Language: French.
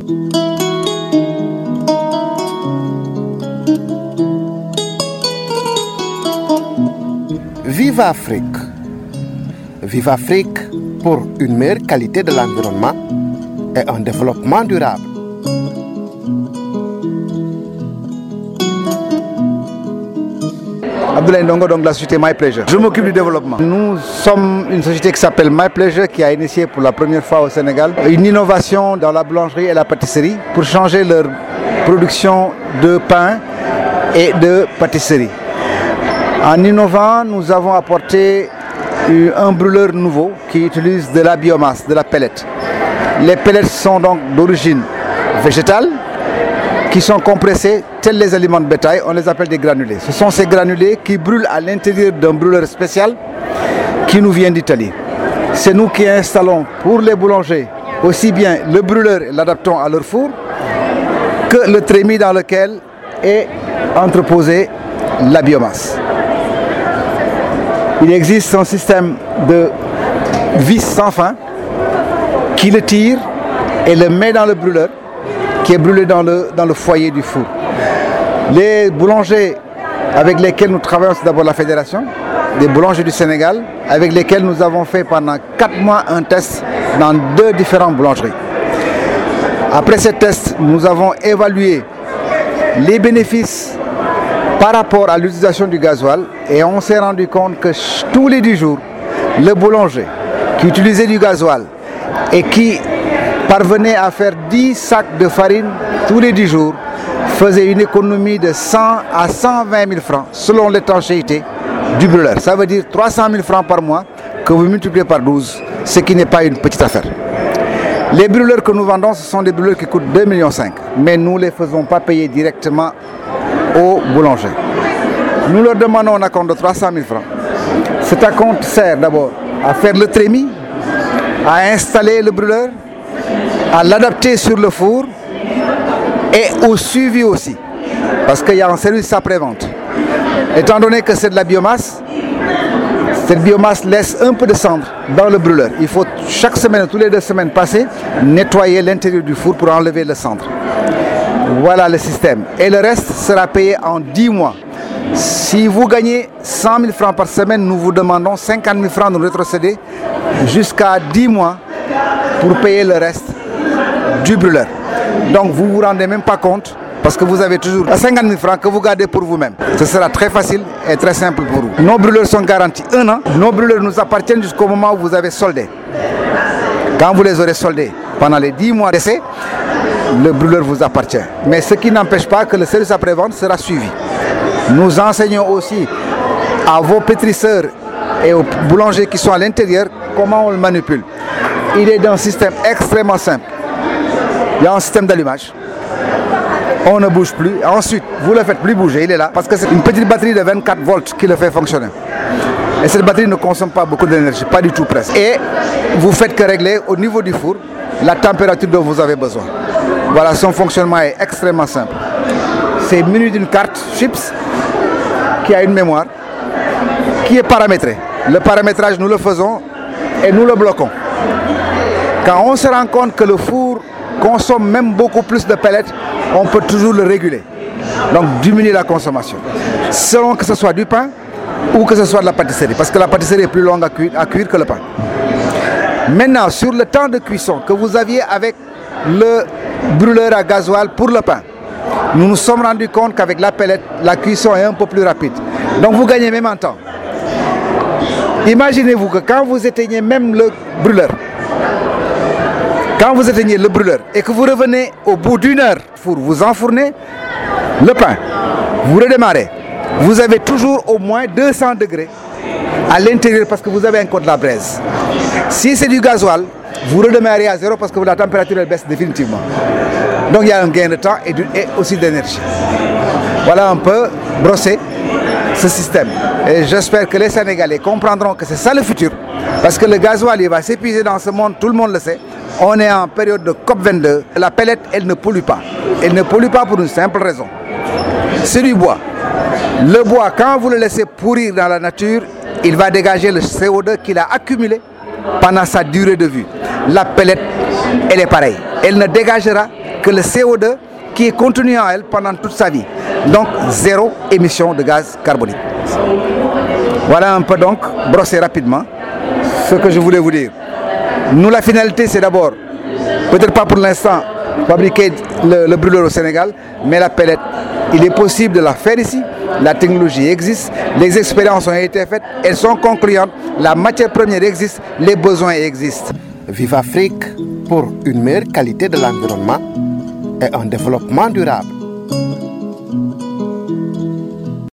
Vive Afrique! Vive Afrique pour une meilleure qualité de l'environnement et un développement durable. Abdoulaye Ndongo, donc de la société My Pleasure. Je m'occupe du développement. Nous sommes une société qui s'appelle My Pleasure, qui a initié pour la première fois au Sénégal une innovation dans la boulangerie et la pâtisserie pour changer leur production de pain et de pâtisserie. En innovant, nous avons apporté un brûleur nouveau qui utilise de la biomasse, de la pellette. Les pellets sont donc d'origine végétale, qui sont compressés, tels les aliments de bétail, on les appelle des granulés. Ce sont ces granulés qui brûlent à l'intérieur d'un brûleur spécial qui nous vient d'Italie. C'est nous qui installons pour les boulangers aussi bien le brûleur et l'adaptons à leur four que le trémie dans lequel est entreposée la biomasse. Il existe un système de vis sans fin qui le tire et le met dans le brûleur qui est brûlé dans le foyer du four. Les boulangers avec lesquels nous travaillons, c'est d'abord la fédération des boulangers du Sénégal, avec lesquels nous avons fait pendant 4 mois un test dans 2 différentes boulangeries. Après ce test, nous avons évalué les bénéfices par rapport à l'utilisation du gasoil et on s'est rendu compte que tous les 10 jours, le boulanger qui utilisait du gasoil et qui parvenait à faire 10 sacs de farine tous les 10 jours faisait une économie de 100 à 120 000 francs selon l'étanchéité du brûleur. Ça veut dire 300 000 francs par mois que vous multipliez par 12, ce qui n'est pas une petite affaire. Les brûleurs que nous vendons, ce sont des brûleurs qui coûtent 2,5 millions, mais nous ne les faisons pas payer directement aux boulangers. Nous leur demandons un acompte de 300 000 francs. Cet acompte sert d'abord à faire le trémie, à installer le brûleur, à l'adapter sur le four et au suivi aussi, parce qu'il y a un service après-vente. Étant donné que c'est de la biomasse, cette biomasse laisse un peu de cendre dans le brûleur. Il faut chaque semaine, tous les 2 semaines passées, nettoyer l'intérieur du four pour enlever le cendre. Voilà le système. Et le reste sera payé en 10 mois. Si vous gagnez 100 000 francs par semaine, nous vous demandons 50 000 francs de rétrocéder jusqu'à 10 mois pour payer le reste du brûleur. Donc vous ne vous rendez même pas compte parce que vous avez toujours 50 000 francs que vous gardez pour vous-même. Ce sera très facile et très simple pour vous. Nos brûleurs sont garantis 1 an. Nos brûleurs nous appartiennent jusqu'au moment où vous avez soldé. Quand vous les aurez soldés pendant les 10 mois d'essai, le brûleur vous appartient. Mais ce qui n'empêche pas que le service après-vente sera suivi. Nous enseignons aussi à vos pétrisseurs et aux boulangers qui sont à l'intérieur comment on le manipule. Il est d'un système extrêmement simple. Il y a un système d'allumage. On ne bouge plus. Ensuite, vous ne le faites plus bouger, il est là. Parce que c'est une petite batterie de 24 volts qui le fait fonctionner. Et cette batterie ne consomme pas beaucoup d'énergie, pas du tout presque. Et vous faites que régler au niveau du four la température dont vous avez besoin. Voilà, son fonctionnement est extrêmement simple. C'est muni d'une carte chips qui a une mémoire qui est paramétrée. Le paramétrage, nous le faisons et nous le bloquons. Quand on se rend compte que le four consomme même beaucoup plus de pellets, on peut toujours le réguler. Donc diminuer la consommation. Selon que ce soit du pain ou que ce soit de la pâtisserie. Parce que la pâtisserie est plus longue à cuire que le pain. Maintenant, sur le temps de cuisson que vous aviez avec le brûleur à gasoil pour le pain, nous nous sommes rendus compte qu'avec la pellette, la cuisson est un peu plus rapide. Donc vous gagnez même en temps. Imaginez-vous que quand vous éteignez même le brûleur, et que vous revenez au bout d'1 heure pour vous enfourner le pain, vous redémarrez, vous avez toujours au moins 200 degrés à l'intérieur parce que vous avez encore de la braise. Si c'est du gasoil, vous redémarrez à 0 parce que la température elle baisse définitivement. Donc il y a un gain de temps et aussi d'énergie. Voilà un peu brosser ce système. Et j'espère que les Sénégalais comprendront que c'est ça le futur. Parce que le gasoil il va s'épuiser dans ce monde, tout le monde le sait. On est en période de COP22. La pellette, elle ne pollue pas. Elle ne pollue pas pour une simple raison. C'est du bois. Le bois, quand vous le laissez pourrir dans la nature, il va dégager le CO2 qu'il a accumulé pendant sa durée de vie. La pellette elle est pareille. Elle ne dégagera que le CO2 qui est contenu en elle pendant toute sa vie. Donc, zéro émission de gaz carbonique. Voilà un peu donc, brossé rapidement, ce que je voulais vous dire. Nous, la finalité, c'est d'abord, peut-être pas pour l'instant, fabriquer le brûleur au Sénégal, mais la pellette, il est possible de la faire ici. La technologie existe, les expériences ont été faites, elles sont concluantes, la matière première existe, les besoins existent. Vive Afrique pour une meilleure qualité de l'environnement et un développement durable.